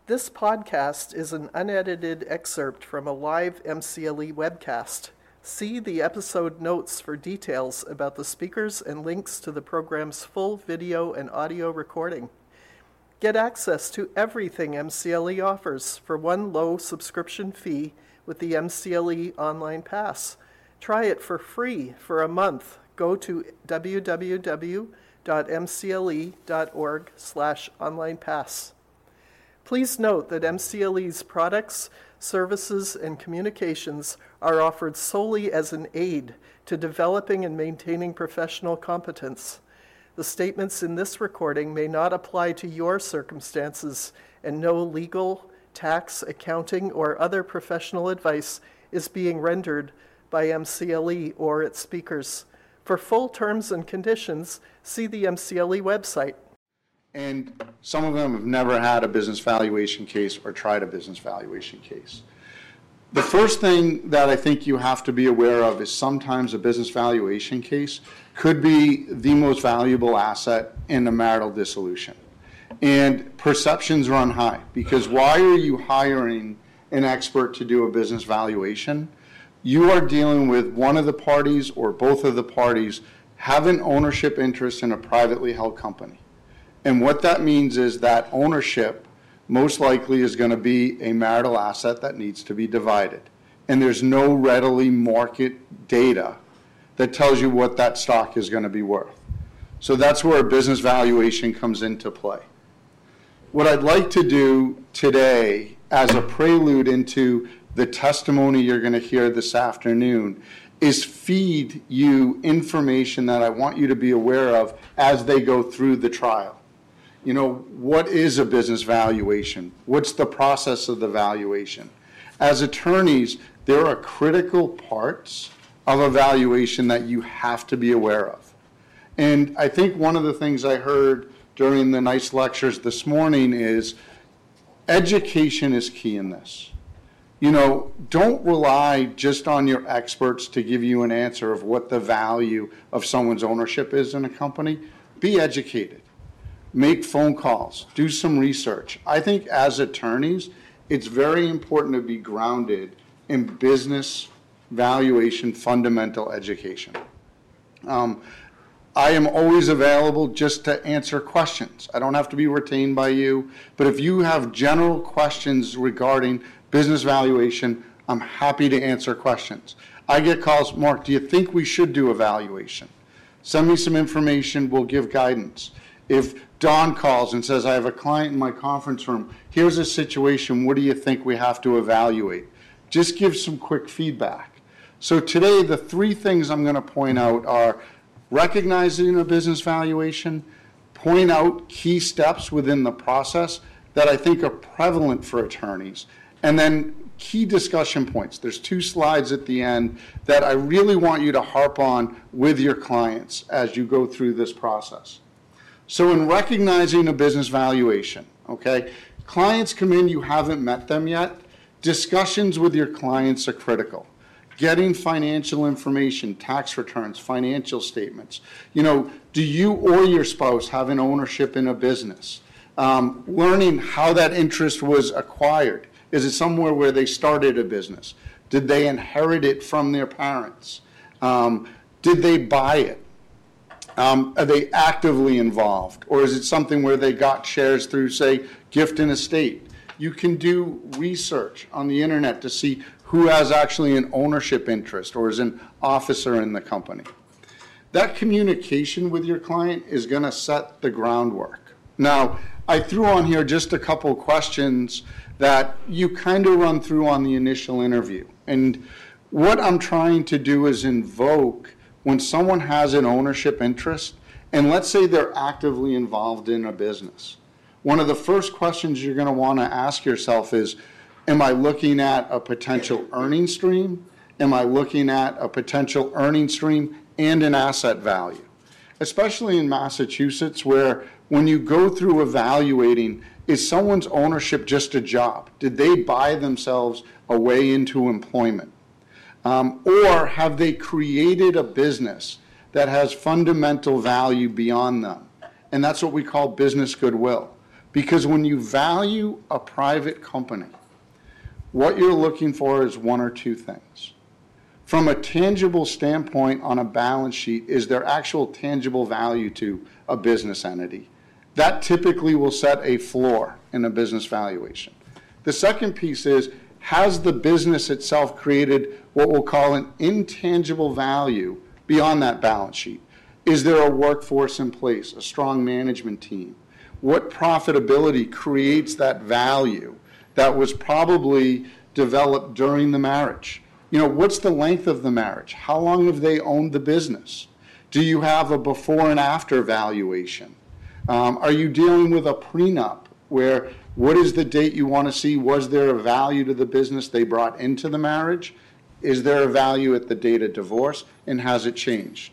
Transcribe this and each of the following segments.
This podcast is an unedited excerpt from a live MCLE webcast. See the episode notes for details about the speakers and links to the program's full video and audio recording. Get access to everything MCLE offers for one low subscription fee with the MCLE Online Pass. Try it for free for a month. Go to www.mcle.org/onlinepass. Please note that MCLE's products, services, and communications are offered solely as an aid to developing and maintaining professional competence. The statements in this recording may not apply to your circumstances, and no legal, tax, accounting, or other professional advice is being rendered by MCLE or its speakers. For full terms and conditions, see the MCLE website. And some of them have never had a business valuation case or tried a business valuation case. The first thing that I think you have to be aware of is sometimes a business valuation case could be the most valuable asset in a marital dissolution. And perceptions run high, because why are you hiring an expert to do a business valuation? You are dealing with one of the parties or both of the parties have an ownership interest in a privately held company. And what that means is that ownership most likely is going to be a marital asset that needs to be divided. And there's no readily market data that tells you what that stock is going to be worth. So that's where a business valuation comes into play. What I'd like to do today as a prelude into the testimony you're going to hear this afternoon is feed you information that I want you to be aware of as they go through the trial. You know, what is a business valuation? What's the process of the valuation? As attorneys, there are critical parts of a valuation that you have to be aware of. And I think one of the things I heard during the nice lectures this morning is education is key in this. You know, don't rely just on your experts to give you an answer of what the value of someone's ownership is in a company. Be educated. Make phone calls, do some research. I think as attorneys, it's very important to be grounded in business valuation fundamental education. I am always available just to answer questions. I don't have to be retained by you, but if you have general questions regarding business valuation, I'm happy to answer questions. I get calls, Mark, do you think we should do a valuation? Send me some information, we'll give guidance. If Don calls and says, I have a client in my conference room, here's a situation, what do you think we have to evaluate? Just give some quick feedback. So today, the three things I'm going to point out are recognizing a business valuation, point out key steps within the process that I think are prevalent for attorneys, and then key discussion points. There's 2 slides at the end that I really want you to harp on with your clients as you go through this process. So in recognizing a business valuation, okay, clients come in, you haven't met them yet. Discussions with your clients are critical. Getting financial information, tax returns, financial statements. You know, do you or your spouse have an ownership in a business? Learning how that interest was acquired. Is it somewhere where they started a business? Did they inherit it from their parents? Did they buy it? Are they actively involved? Or is it something where they got shares through, say, gift and estate? You can do research on the internet to see who has actually an ownership interest or is an officer in the company. That communication with your client is going to set the groundwork. Now, I threw on here just a couple questions that you kind of run through on the initial interview. And what I'm trying to do is invoke when someone has an ownership interest, and let's say they're actively involved in a business. One of the first questions you're going to want to ask yourself is, am I looking at a potential earning stream? Am I looking at a potential earning stream and an asset value? Especially in Massachusetts, where when you go through evaluating, is someone's ownership just a job? Did they buy themselves a way into employment? Or have they created a business that has fundamental value beyond them? And that's what we call business goodwill. Because when you value a private company, what you're looking for is one or two things. From a tangible standpoint on a balance sheet, is there actual tangible value to a business entity? That typically will set a floor in a business valuation. The second piece is, has the business itself created what we'll call an intangible value beyond that balance sheet? Is there a workforce in place, a strong management team? What profitability creates that value that was probably developed during the marriage? You know, what's the length of the marriage? How long have they owned the business? Do you have a before and after valuation? Are you dealing with a prenup where what is the date you want to see? Was there a value to the business they brought into the marriage? Is there a value at the date of divorce, and has it changed?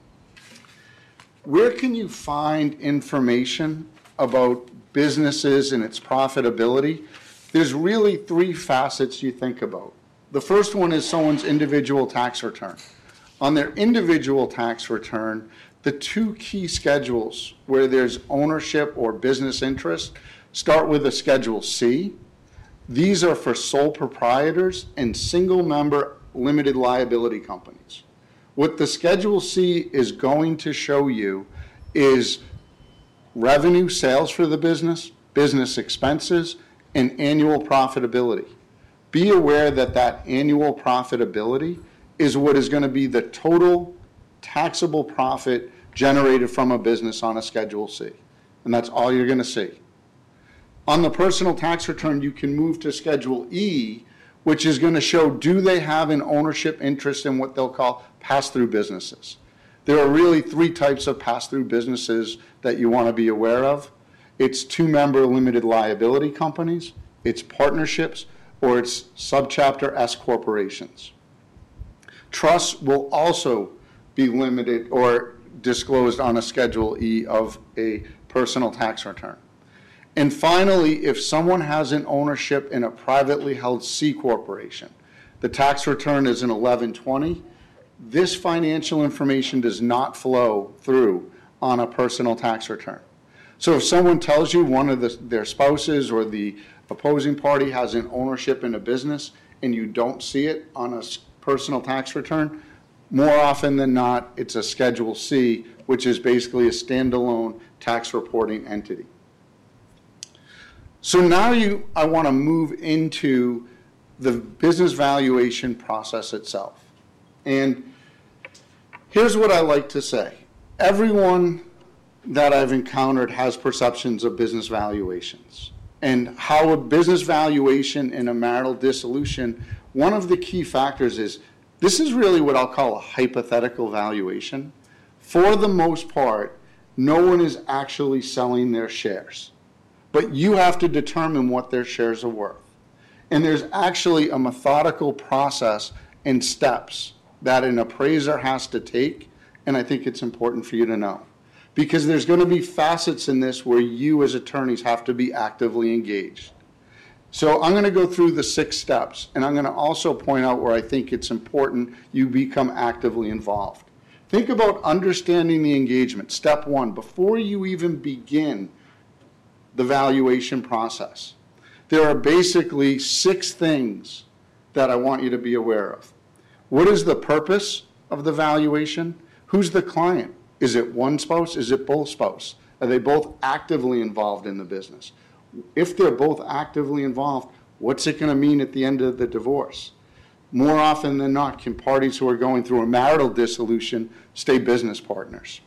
Where can you find information about businesses and its profitability? There's really three facets you think about. The first one is someone's individual tax return. On their individual tax return, the two key schedules where there's ownership or business interest start with a Schedule C. These are for sole proprietors and single-member limited liability companies. What the Schedule C is going to show you is revenue, sales for the business, business expenses, and annual profitability. Be aware that that annual profitability is what is going to be the total taxable profit generated from a business on a Schedule C. And that's all you're going to see. On the personal tax return, you can move to Schedule E, which is going to show, do they have an ownership interest in what they'll call pass-through businesses. There are really three types of pass-through businesses that you want to be aware of. It's two-member limited liability companies, it's partnerships, or it's subchapter S corporations. Trusts will also be limited or disclosed on a Schedule E of a personal tax return. And finally, if someone has an ownership in a privately held C corporation, the tax return is an 1120. This financial information does not flow through on a personal tax return. So if someone tells you one of their spouses or the opposing party has an ownership in a business and you don't see it on a personal tax return, more often than not, it's a Schedule C, which is basically a standalone tax reporting entity. So now I want to move into the business valuation process itself. And here's what I like to say. Everyone that I've encountered has perceptions of business valuations. And how a business valuation in a marital dissolution, one of the key factors is this is really what I'll call a hypothetical valuation. For the most part, no one is actually selling their shares. But you have to determine what their shares are worth. And there's actually a methodical process and steps that an appraiser has to take, and I think it's important for you to know. Because there's going to be facets in this where you as attorneys have to be actively engaged. So I'm going to go through the 6 steps, and I'm going to also point out where I think it's important you become actively involved. Think about understanding the engagement. Step 1, before you even begin the valuation process, there are basically 6 things that I want you to be aware of. What is the purpose of the valuation? Who's the client? Is it one spouse? Is it both spouses? Are they both actively involved in the business? If they're both actively involved, what's it going to mean at the end of the divorce? More often than not, can parties who are going through a marital dissolution stay business partners?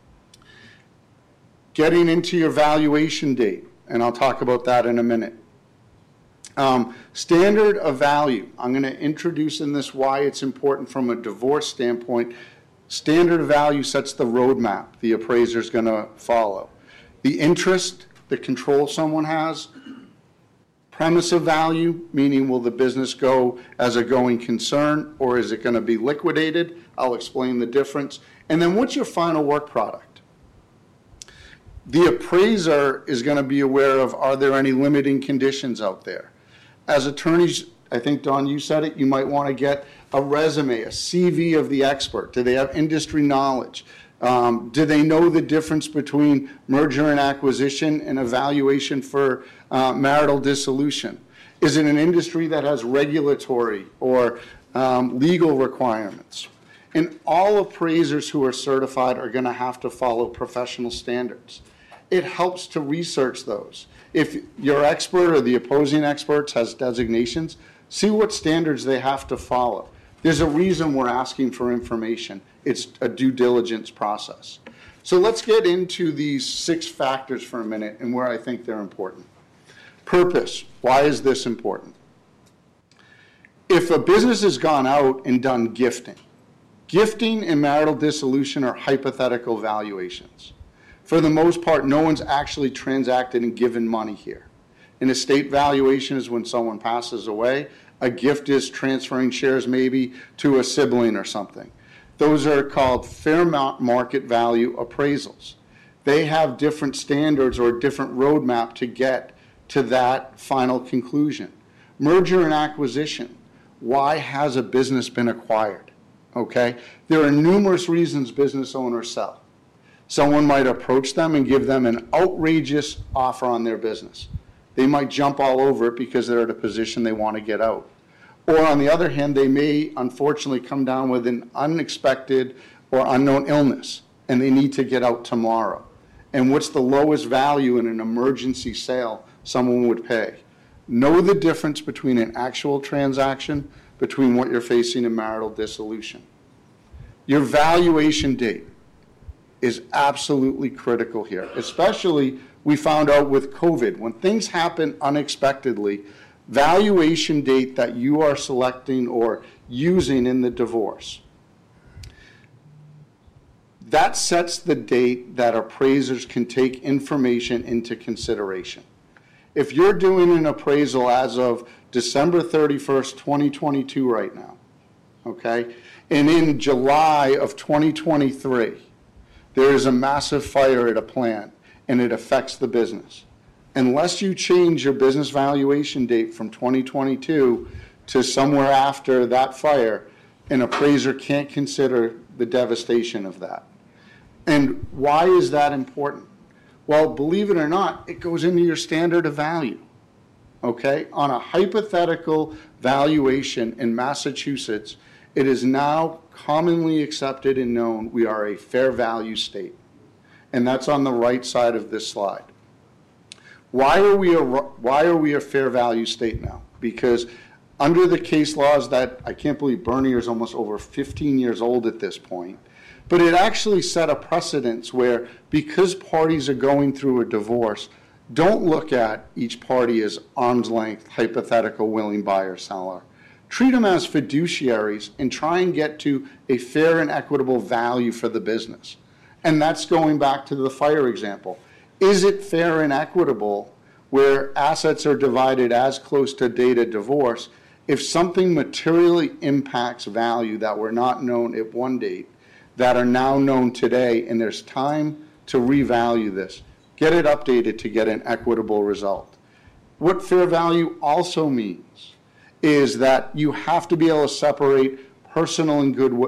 Getting into your valuation date, and I'll talk about that in a minute. Standard of value. I'm going to introduce in this why it's important from a divorce standpoint. Standard of value sets the roadmap the appraiser is going to follow. The interest, the control someone has. Premise of value, meaning will the business go as a going concern or is it going to be liquidated? I'll explain the difference. And then what's your final work product? The appraiser is going to be aware of, are there any limiting conditions out there? As attorneys, I think, Don, you said it, you might want to get a resume, a CV of the expert. Do they have industry knowledge? Do they know the difference between merger and acquisition and evaluation for marital dissolution? Is it an industry that has regulatory or legal requirements? And all appraisers who are certified are going to have to follow professional standards. It helps to research those. If your expert or the opposing experts has designations, see what standards they have to follow. There's a reason we're asking for information. It's a due diligence process. So let's get into these 6 factors for a minute and where I think they're important. Purpose. Why is this important? If a business has gone out and done gifting and marital dissolution are hypothetical valuations. For the most part, no one's actually transacted and given money here. An estate valuation is when someone passes away. A gift is transferring shares maybe to a sibling or something. Those are called fair market value appraisals. They have different standards or a different roadmap to get to that final conclusion. Merger and acquisition. Why has a business been acquired? Okay? There are numerous reasons business owners sell. Someone might approach them and give them an outrageous offer on their business. They might jump all over it because they're at a position they want to get out. Or on the other hand, they may unfortunately come down with an unexpected or unknown illness and they need to get out tomorrow. And what's the lowest value in an emergency sale someone would pay? Know the difference between an actual transaction between what you're facing in marital dissolution. Your valuation date is absolutely critical here, especially we found out with COVID. When things happen unexpectedly, valuation date that you are selecting or using in the divorce, that sets the date that appraisers can take information into consideration. If you're doing an appraisal as of December 31st, 2022 right now, okay, and in July of 2023, there is a massive fire at a plant and it affects the business. Unless you change your business valuation date from 2022 to somewhere after that fire, an appraiser can't consider the devastation of that. And why is that important? Well, believe it or not, it goes into your standard of value. Okay? On a hypothetical valuation in Massachusetts, it is now commonly accepted and known we are a fair value state. And that's on the right side of this slide. Why are we a fair value state now? Because under the case laws that, I can't believe Bernier is almost over 15 years old at this point, but it actually set a precedence where, because parties are going through a divorce, don't look at each party as arm's length, hypothetical willing buyer seller. Treat them as fiduciaries and try and get to a fair and equitable value for the business. And that's going back to the fire example. Is it fair and equitable where assets are divided as close to date of divorce if something materially impacts value that were not known at one date that are now known today, and there's time to revalue this? Get it updated to get an equitable result. What fair value also means is that you have to be able to separate personal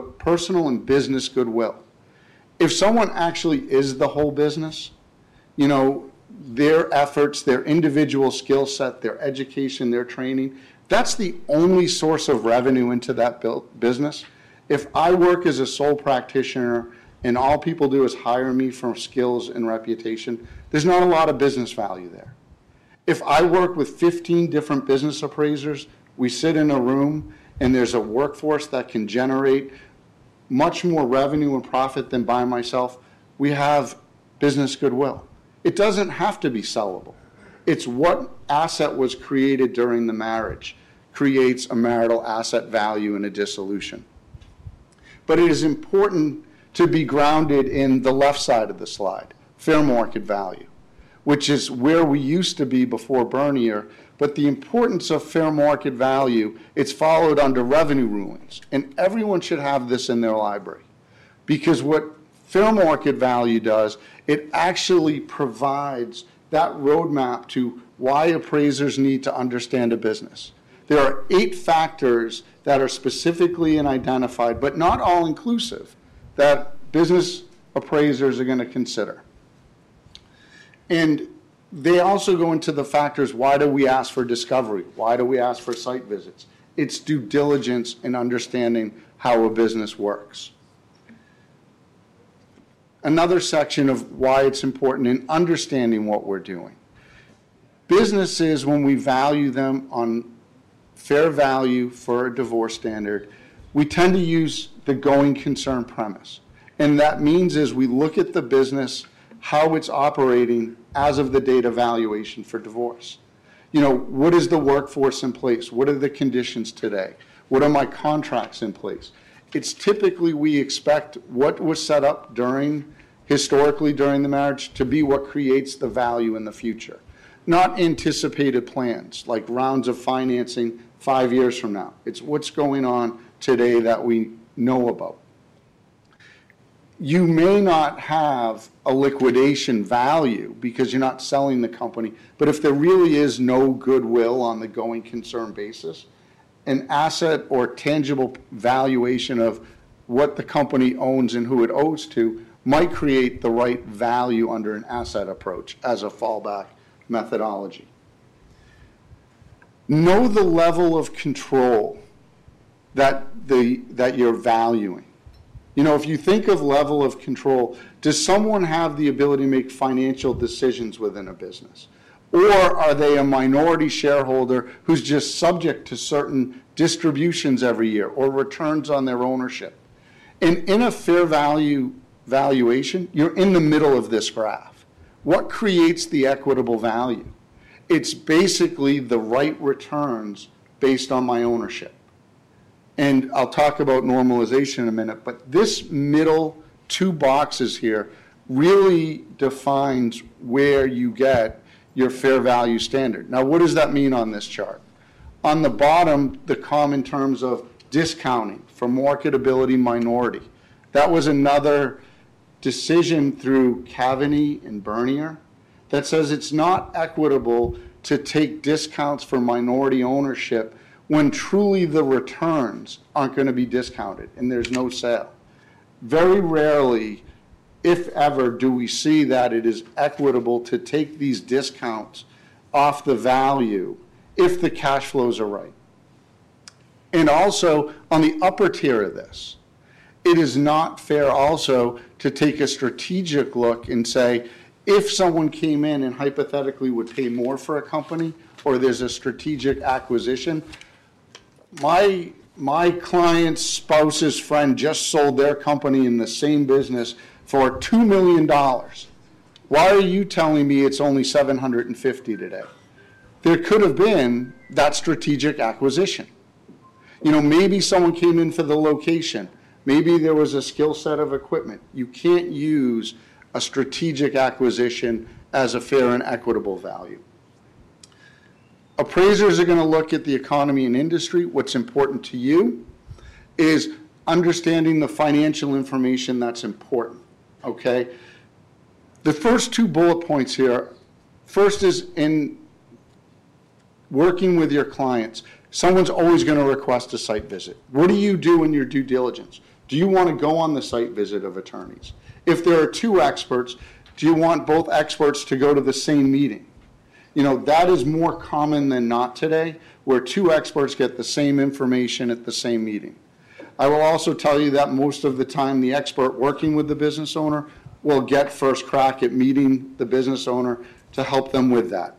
and business goodwill. If someone actually is the whole business, you know, their efforts, their individual skill set, their education, their training, that's the only source of revenue into that business. If I work as a sole practitioner and all people do is hire me for skills and reputation, there's not a lot of business value there. If I work with 15 different business appraisers, we sit in a room and there's a workforce that can generate much more revenue and profit than by myself, we have business goodwill. It doesn't have to be sellable. It's what asset was created during the marriage creates a marital asset value in a dissolution. But it is important to be grounded in the left side of the slide, fair market value, which is where we used to be before Bernier. But the importance of fair market value, it's followed under revenue rulings. And everyone should have this in their library. Because what fair market value does, it actually provides that roadmap to why appraisers need to understand a business. There are 8 factors that are specifically identified, but not all inclusive, that business appraisers are going to consider. And they also go into the factors, why do we ask for discovery? Why do we ask for site visits? It's due diligence in understanding how a business works. Another section of why it's important in understanding what we're doing. Businesses, when we value them on fair value for a divorce standard, we tend to use the going concern premise. And that means is we look at the business, how it's operating as of the date of valuation for divorce. You know, what is the workforce in place? What are the conditions today? What are my contracts in place? It's typically we expect what was set up historically during the marriage to be what creates the value in the future. Not anticipated plans like rounds of financing 5 years from now. It's what's going on today that we know about. You may not have a liquidation value because you're not selling the company, but if there really is no goodwill on the going concern basis, an asset or tangible valuation of what the company owns and who it owes to might create the right value under an asset approach as a fallback methodology. Know the level of control that you're valuing. You know, if you think of level of control, does someone have the ability to make financial decisions within a business? Or are they a minority shareholder who's just subject to certain distributions every year or returns on their ownership? And in a fair value valuation, you're in the middle of this graph. What creates the equitable value? It's basically the right returns based on my ownership. And I'll talk about normalization in a minute, but this middle 2 boxes here really defines where you get your fair value standard. Now, what does that mean on this chart? On the bottom, the common terms of discounting for marketability minority. That was another decision through Kavanagh and Bernier that says it's not equitable to take discounts for minority ownership when truly the returns aren't going to be discounted and there's no sale. Very rarely, if ever, do we see that it is equitable to take these discounts off the value if the cash flows are right. And also, on the upper tier of this, it is not fair also to take a strategic look and say, if someone came in and hypothetically would pay more for a company, or there's a strategic acquisition, my client's spouse's friend just sold their company in the same business for $2 million. Why are you telling me it's only $750 today? There could have been that strategic acquisition. You know, maybe someone came in for the location. Maybe there was a skill set of equipment. You can't use a strategic acquisition as a fair and equitable value. Appraisers are going to look at the economy and industry. What's important to you is understanding the financial information that's important, okay? The first 2 bullet points here, first is in working with your clients. Someone's always going to request a site visit. What do you do in your due diligence? Do you want to go on the site visit of attorneys? If there are 2 experts, do you want both experts to go to the same meeting? You know, that is more common than not today, where 2 experts get the same information at the same meeting. I will also tell you that most of the time the expert working with the business owner will get first crack at meeting the business owner to help them with that.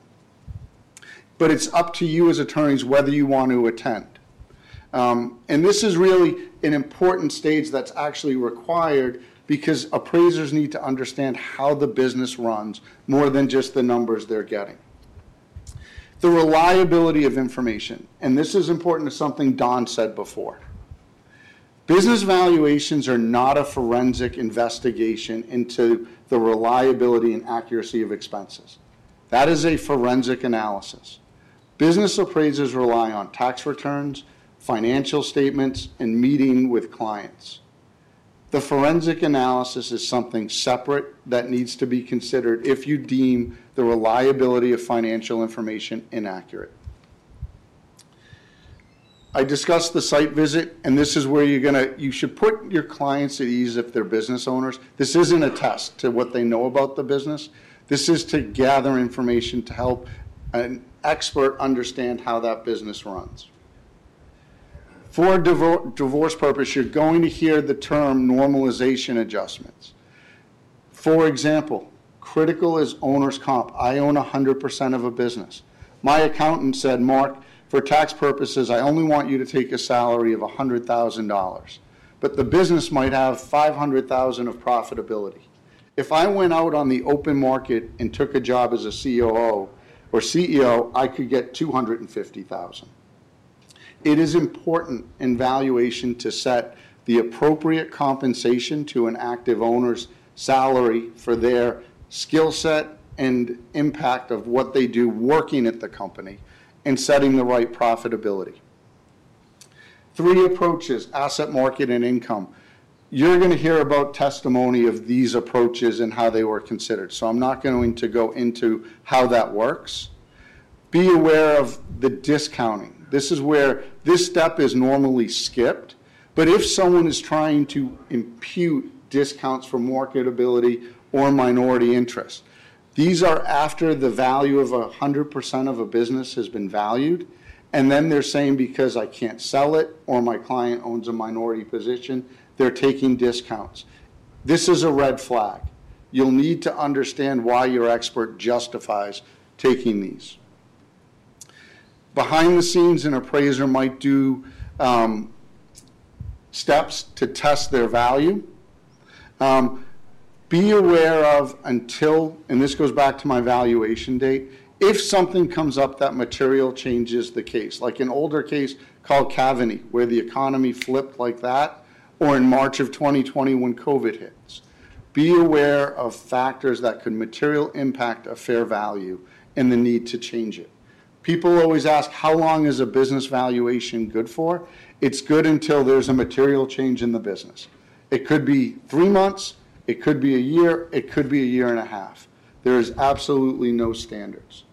But it's up to you as attorneys whether you want to attend. And this is really an important stage that's actually required because appraisers need to understand how the business runs more than just the numbers they're getting. The reliability of information, and this is important to something Don said before. Business valuations are not a forensic investigation into the reliability and accuracy of expenses. That is a forensic analysis. Business appraisers rely on tax returns, financial statements, and meeting with clients. The forensic analysis is something separate that needs to be considered if you deem the reliability of financial information inaccurate. I discussed the site visit, and this is where you should put your clients at ease if they're business owners. This isn't a test to what they know about the business. This is to gather information to help an expert understand how that business runs. For divorce purpose, you're going to hear the term normalization adjustments. For example, critical is owner's comp. I own 100% of a business. My accountant said, Mark, for tax purposes, I only want you to take a salary of $100,000, but the business might have $500,000 of profitability. If I went out on the open market and took a job as a COO or CEO, I could get $250,000. It is important in valuation to set the appropriate compensation to an active owner's salary for their skill set and impact of what they do working at the company, and setting the right profitability. 3 approaches, asset, market, and income. You're going to hear about testimony of these approaches and how they were considered. So I'm not going to go into how that works. Be aware of the discounting. This is where this step is normally skipped. But if someone is trying to impute discounts for marketability or minority interest, these are after the value of 100% of a business has been valued, and then they're saying because I can't sell it or my client owns a minority position, they're taking discounts. This is a red flag. You'll need to understand why your expert justifies taking these. Behind the scenes, an appraiser might do steps to test their value. Be aware of until, and this goes back to my valuation date, if something comes up that material changes the case, like an older case called Cavaney, where the economy flipped like that, or in March of 2020 when COVID hits. Be aware of factors that could material impact a fair value and the need to change it. People always ask, how long is a business valuation good for? It's good until there's a material change in the business. It could be 3 months, it could be a year, it could be a year and a half. There is absolutely no standards.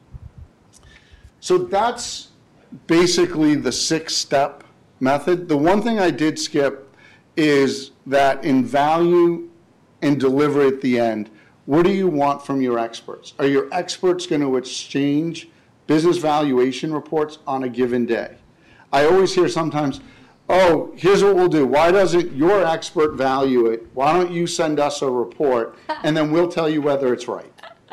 So that's basically the 6-step method. The one thing I did skip is that in value and delivery at the end, what do you want from your experts? Are your experts going to exchange business valuation reports on a given day? I always hear sometimes, oh, here's what we'll do. Why doesn't your expert value it? Why don't you send us a report, and then we'll tell you whether it's right.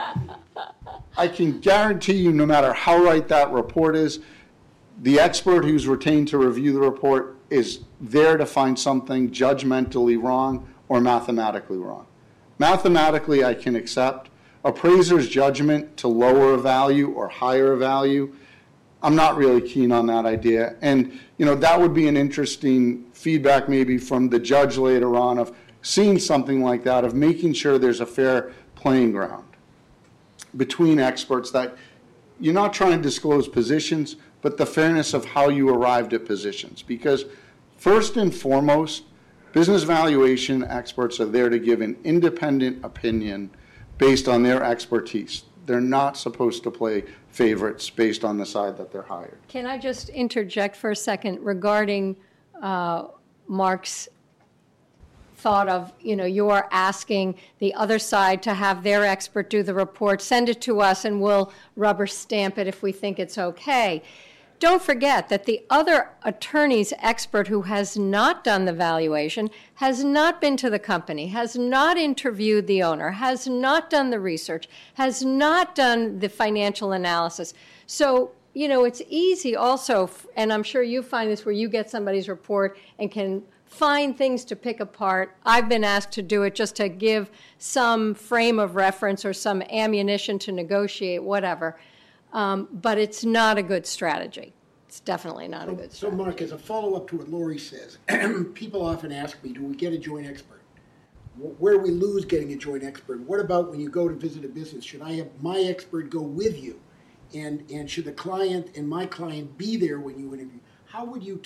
I can guarantee you, no matter how right that report is, the expert who's retained to review the report is there to find something judgmentally wrong or mathematically wrong. Mathematically, I can accept. Appraiser's judgment to lower a value or higher a value, I'm not really keen on that idea. And, that would be an interesting feedback maybe from the judge later on of seeing something like that, of making sure there's a fair playing ground between experts, that you're not trying to disclose positions, but the fairness of how you arrived at positions. Because first and foremost, business valuation experts are there to give an independent opinion based on their expertise. They're not supposed to play favorites based on the side that they're hired. Can I just interject for a second regarding Mark's thought of, you are asking the other side to have their expert do the report, send it to us, and we'll rubber stamp it if we think it's okay. Don't forget that the other attorney's expert who has not done the valuation has not been to the company, has not interviewed the owner, has not done the research, has not done the financial analysis. So, it's easy also, and I'm sure you find this where you get somebody's report and can find things to pick apart. I've been asked to do it just to give some frame of reference or some ammunition to negotiate, whatever. But it's not a good strategy. It's definitely not a good strategy. So, Mark, as a follow-up to what Lori says, people often ask me, do we get a joint expert? Where do we lose getting a joint expert? What about when you go to visit a business? Should I have my expert go with you? And should the client and my client be there when you interview? How would you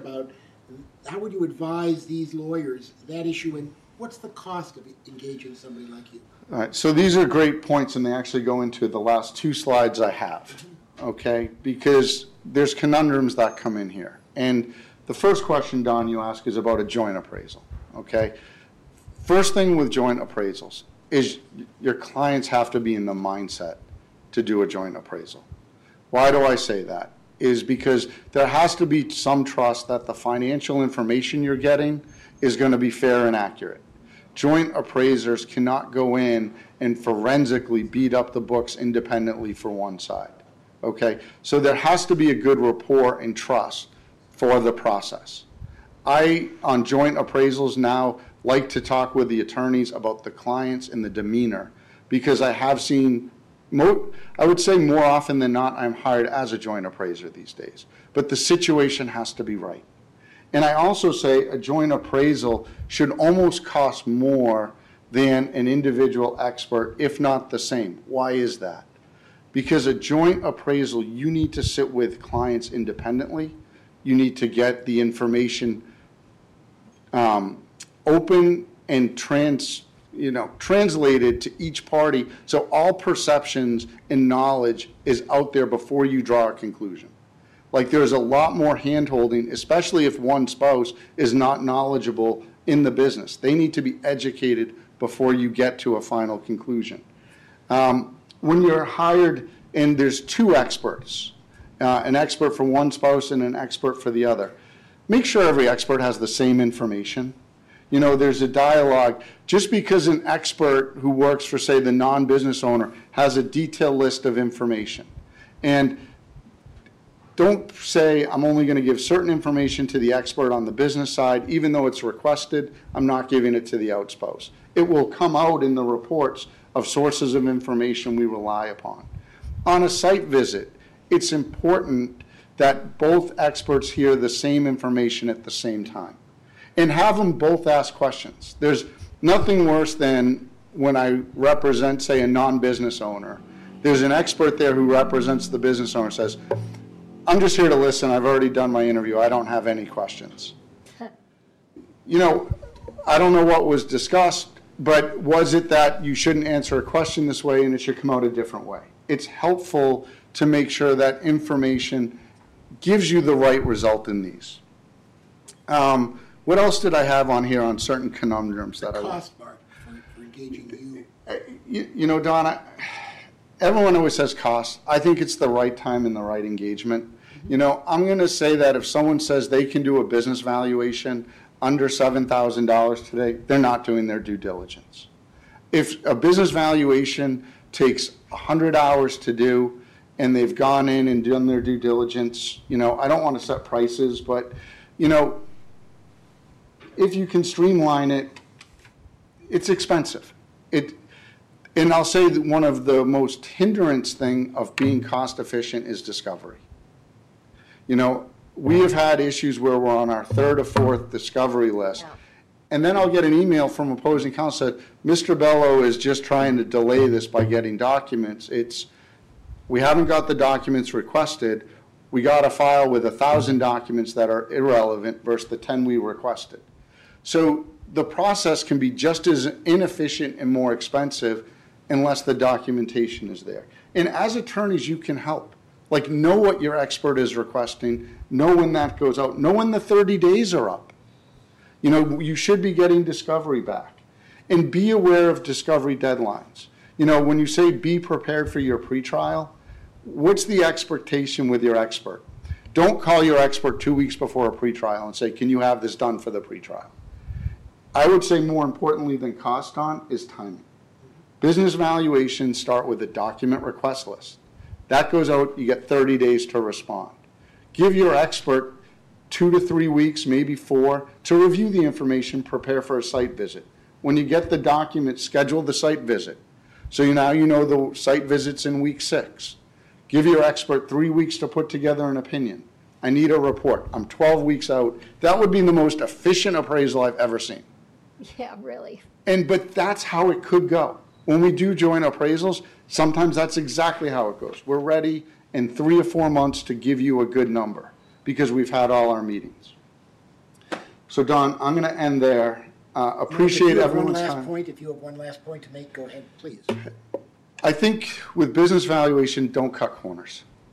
advise these lawyers that issue, and what's the cost of engaging somebody like you? All right, so these are great points, and they actually go into the last 2 slides I have, okay? Because there's conundrums that come in here. And the first question, Don, you ask is about a joint appraisal, okay? First thing with joint appraisals is your clients have to be in the mindset to do a joint appraisal. Why do I say that? Is because there has to be some trust that the financial information you're getting is going to be fair and accurate. Joint appraisers cannot go in and forensically beat up the books independently for one side, okay? So there has to be a good rapport and trust for the process. I, on joint appraisals now, like to talk with the attorneys about the clients and the demeanor, because I have seen, I would say more often than not, I'm hired as a joint appraiser these days. But the situation has to be right. And I also say a joint appraisal should almost cost more than an individual expert, if not the same. Why is that? Because a joint appraisal, you need to sit with clients independently. You need to get the information open and translated to each party, so all perceptions and knowledge is out there before you draw a conclusion. Like, there's a lot more hand-holding, especially if one spouse is not knowledgeable in the business. They need to be educated before you get to a final conclusion. When you're hired and there's two experts, an expert for one spouse and an expert for the other, make sure every expert has the same information. You know, there's a dialogue. Just because an expert who works for, say, the non-business owner has a detailed list of information, and don't say, I'm only going to give certain information to the expert on the business side, even though it's requested, I'm not giving it to the out spouse. It will come out in the reports of sources of information we rely upon. On a site visit, it's important that both experts hear the same information at the same time. And have them both ask questions. There's nothing worse than when I represent, say, a non-business owner. There's an expert there who represents the business owner, says, I'm just here to listen. I've already done my interview. I don't have any questions. You know, I don't know what was discussed, but was it that you shouldn't answer a question this way and it should come out a different way? It's helpful to make sure that information gives you the right result in these. What else did I have on here on certain conundrums that I cost part for engaging you? You know, Don, everyone always says cost. I think it's the right time and the right engagement. You know, I'm going to say that if someone says they can do a business valuation under $7,000 today, they're not doing their due diligence. If a business valuation takes 100 hours to do and they've gone in and done their due diligence, you know, I don't want to set prices, but, you know, if you can streamline it, it's expensive. And I'll say that one of the most hindrance thing of being cost efficient is discovery. You know, we have had issues where we're on our third or fourth discovery list. And then I'll get an email from opposing counsel that Mr. Bello is just trying to delay this by getting documents. We haven't got the documents requested. We got a file with 1,000 documents that are irrelevant versus the 10 we requested. So the process can be just as inefficient and more expensive unless the documentation is there. And as attorneys, you can help. Like, know what your expert is requesting, know when that goes out, know when the 30 days are up. You know, you should be getting discovery back. And be aware of discovery deadlines. You know, when you say be prepared for your pretrial, what's the expectation with your expert? Don't call your expert 2 weeks before a pretrial and say, can you have this done for the pretrial? I would say more importantly than cost on is timing. Business valuations start with a document request list. That goes out, you get 30 days to respond. Give your expert 2 to 3 weeks, maybe 4, to review the information, prepare for a site visit. When you get the document, schedule the site visit. So now you know the site visit's in week 6. Give your expert 3 weeks to put together an opinion. I need a report. I'm 12 weeks out. That would be the most efficient appraisal I've ever seen. Yeah, really. But that's how it could go. When we do joint appraisals, sometimes that's exactly how it goes. We're ready in 3 or 4 months to give you a good number because we've had all our meetings. So, Don, I'm going to end there. Appreciate everyone's time. If you have one last point to make, go ahead, please. I think with business valuation, don't cut corners.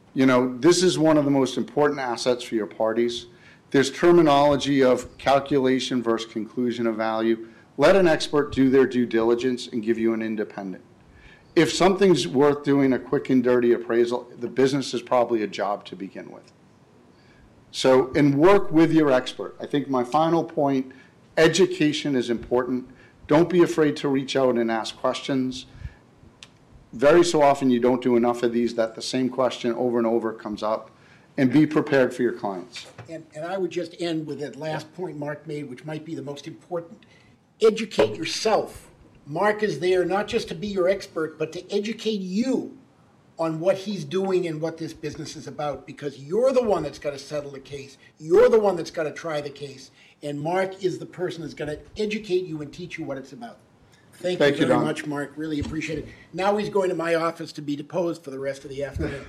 You know, this is one of the most important assets for your parties. There's terminology of calculation versus conclusion of value. Let an expert do their due diligence and give you an independent. If something's worth doing a quick and dirty appraisal, the business is probably a job to begin with. So, and work with your expert. I think my final point, education is important. Don't be afraid to reach out and ask questions. Very so often you don't do enough of these that the same question over and over comes up, and be prepared for your clients. And I would just end with that last point Mark made, which might be the most important. Educate yourself. Mark is there not just to be your expert, but to educate you on what he's doing and what this business is about, because you're the one that's got to settle the case. You're the one that's got to try the case. And Mark is the person that's going to educate you and teach you what it's about. Thank you very much, Mark. Really appreciate it. Now he's going to my office to be deposed for the rest of the afternoon.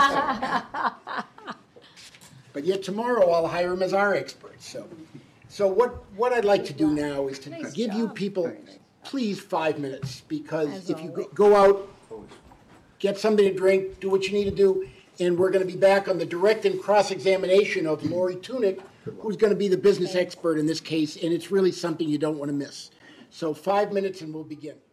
But yet tomorrow I'll hire him as our expert. So what I'd like to do now is to give you people, please, 5 minutes, because if you go out, get something to drink, do what you need to do, and we're going to be back on the direct and cross-examination of Lori Tunick, who's going to be the business expert in this case, and it's really something you don't want to miss. So 5 minutes and we'll begin.